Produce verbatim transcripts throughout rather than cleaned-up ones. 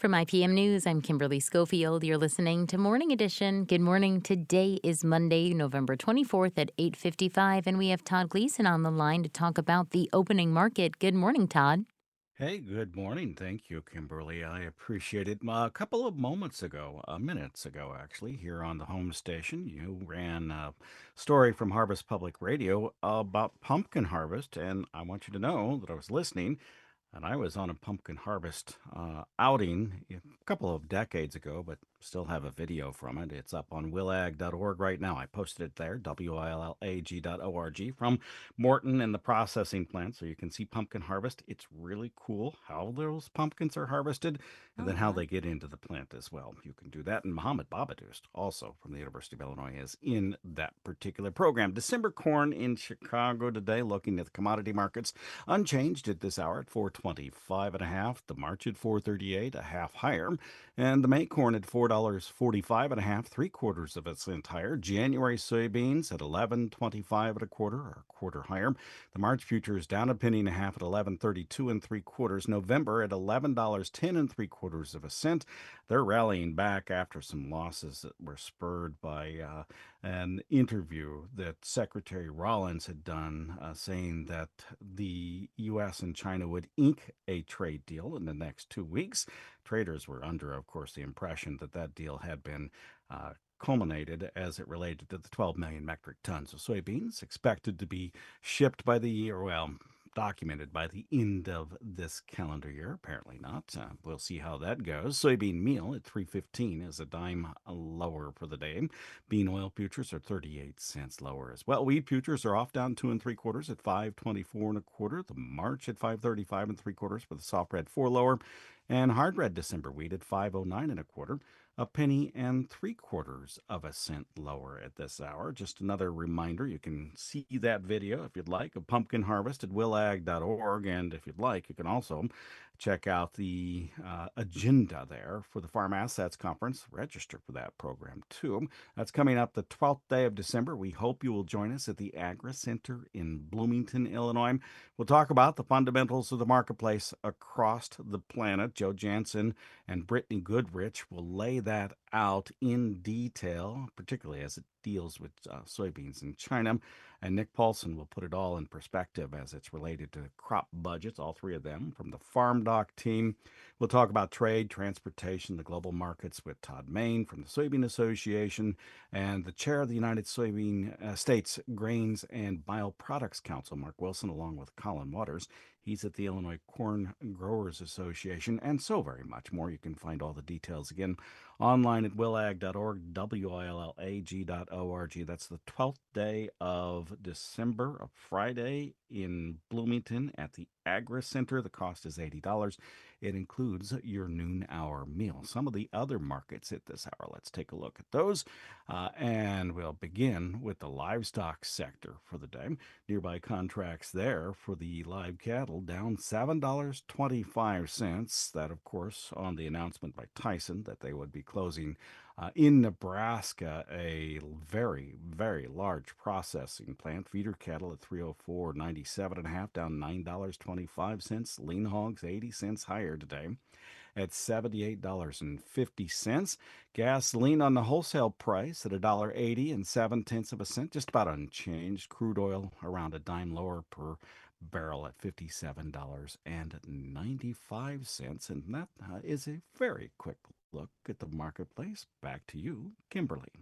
From I P M News, I'm Kimberly Schofield. You're listening to Morning Edition. Good morning. Today is Monday, November twenty-fourth at eight fifty-five, and we have Todd Gleason on the line to talk about the opening market. Good morning, Todd. Hey, good morning. Thank you, Kimberly. I appreciate it. Uh, a couple of moments ago, uh, minutes ago, actually, here on the home station, you ran a story from Harvest Public Radio about pumpkin harvest, and I want you to know that I was listening. And I was on a pumpkin harvest uh, outing a couple of decades ago, but still have a video from it. It's up on willag dot org right now. I posted it there, W I L L A G dot O R G, from Morton and the processing plant. So you can see pumpkin harvest. It's really cool how those pumpkins are harvested and then how Uh-huh. they get into the plant as well. You can do that. And Mohammed Babadoost, also from the University of Illinois, is in that particular program. December corn in Chicago today, looking at the commodity markets. Unchanged at this hour at four twenty-five and a half. The March at four thirty-eight, a half higher. And the May corn at four dollars and forty-five and a half, three quarters of a cent higher. January soybeans at eleven twenty-five and a quarter, or a quarter higher. The March futures down a penny and a half at eleven thirty-two and three quarters. November at eleven dollars and ten and three quarters of a cent. They're rallying back after some losses that were spurred by uh, an interview that Secretary Rollins had done, uh, saying that the U S and China would ink a trade deal in the next two weeks. Traders were under, of course, the impression that that deal had been uh, culminated as it related to the twelve million metric tons of soybeans expected to be shipped by the year. Well, documented by the end of this calendar year. Apparently not. Uh, we'll see how that goes. Soybean meal at three fifteen is a dime lower for the day. Bean oil futures are thirty-eight cents lower as well. Wheat futures are off down two and three quarters at five twenty-four and a quarter. The March at five thirty-five and three quarters for the soft red four lower, and hard red December wheat at five oh nine and a quarter, a penny and three quarters of a cent lower at this hour. Just another reminder, you can see that video if you'd like of pumpkin harvest at willag dot org, and if you'd like, you can also check out the uh, agenda there for the Farm Assets Conference. Register for that program too. That's coming up the twelfth day of December. We hope you will join us at the Agri Center in Bloomington, Illinois. We'll talk about the fundamentals of the marketplace across the planet. Joe Jansen and Brittany Goodrich will lay that out in detail, particularly as it deals with uh, soybeans in China. And Nick Paulson will put it all in perspective as it's related to crop budgets, all three of them from the Farm Doc team. We'll talk about trade, transportation, the global markets with Todd Main from the Soybean Association and the chair of the United Soybean uh, States Grains and Bioproducts Council, Mark Wilson, along with Colin Waters. He's at the Illinois Corn Growers Association, and so very much more. You can find all the details again online at willag dot org, W I L L A G dot O R G. That's the twelfth day of December, a Friday in Bloomington at the Agri Center. The cost is eighty dollars. It includes your noon hour meal. Some of the other markets at this hour, let's take a look at those. Uh, and we'll begin with the livestock sector for the day. Nearby contracts there for the live cattle down seven dollars and twenty-five cents. That, of course, on the announcement by Tyson that they would be closing uh, in Nebraska a very, very large processing plant. Feeder cattle at three oh four ninety-seven and a half, down nine dollars and twenty-five cents. Lean hogs eighty cents higher today at seventy-eight dollars and fifty cents. Gasoline on the wholesale price at one dollar and eighty and seven tenths of a cent, just about unchanged. Crude oil around a dime lower per barrel at fifty-seven dollars and ninety-five cents. And that uh, is a very quick look at the marketplace. Back to you, Kimberly.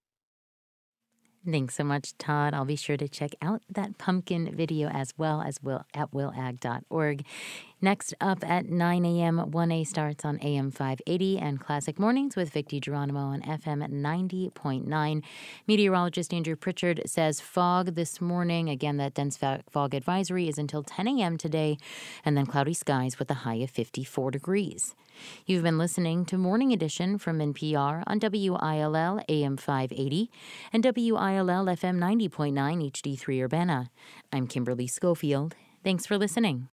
Thanks so much, Todd. I'll be sure to check out that pumpkin video as well as will at willag dot org. Next up at nine a.m., one A starts on A M five eighty and Classic Mornings with Vicky Geronimo on F M ninety point nine. Meteorologist Andrew Pritchard says fog this morning. Again, that dense fog advisory is until ten a.m. today, and then cloudy skies with a high of fifty-four degrees. You've been listening to Morning Edition from N P R on W I L L A M five eighty and W I L L F M ninety point nine H D three Urbana. I'm Kimberly Schofield. Thanks for listening.